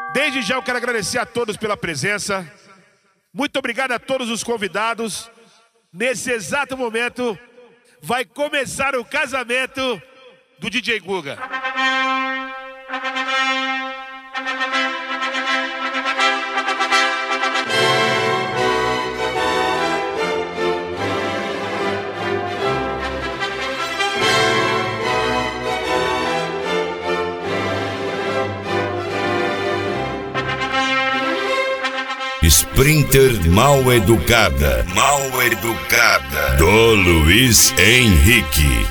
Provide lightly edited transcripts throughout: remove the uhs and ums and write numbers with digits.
Desde já eu quero agradecer a todos pela presença. Muito obrigado a todos os convidados. Nesse exato momento vai começar o casamento do DJ Guga. Sprinter Mal Educada do Luiz Henrique.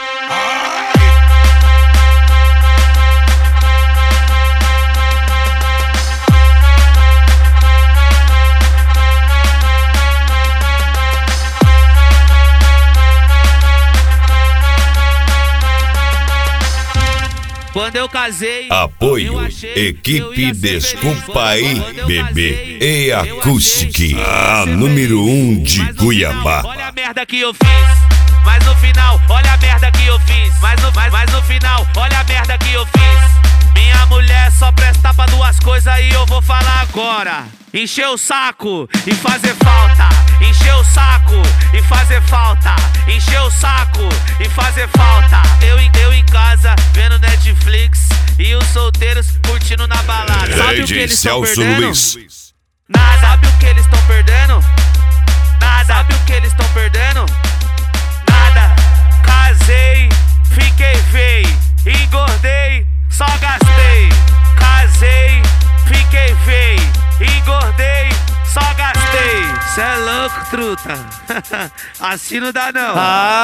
Quando eu casei, apoio Equipe Desculpa aí, bebê e Acoustic, a número 1 de Cuiabá. Olha a merda que eu fiz, mas no final, olha a merda que eu fiz, mas no final, olha a merda que eu fiz. Minha mulher só presta pra duas coisas e eu vou falar agora: encher o saco e fazer falta. Encher o saco e fazer falta. Encher o saco e fazer falta. Eu em casa, vendo Netflix e os solteiros curtindo na balada. Sabe o que eles estão perdendo? Nada. Sabe o que eles estão perdendo? Nada. Sabe o que eles estão perdendo? Nada. Casei, fiquei feio, engordei, só gastei. Casei, fiquei feio, engordei, só gastei. Cê é louco, truta. Assim não dá não.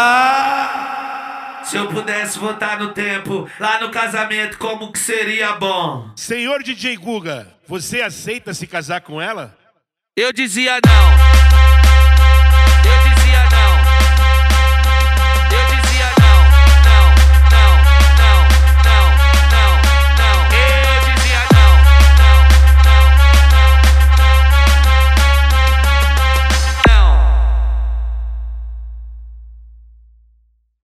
Se eu pudesse voltar no tempo, lá no casamento, como que seria bom? Senhor DJ Guga, você aceita se casar com ela? Eu dizia não.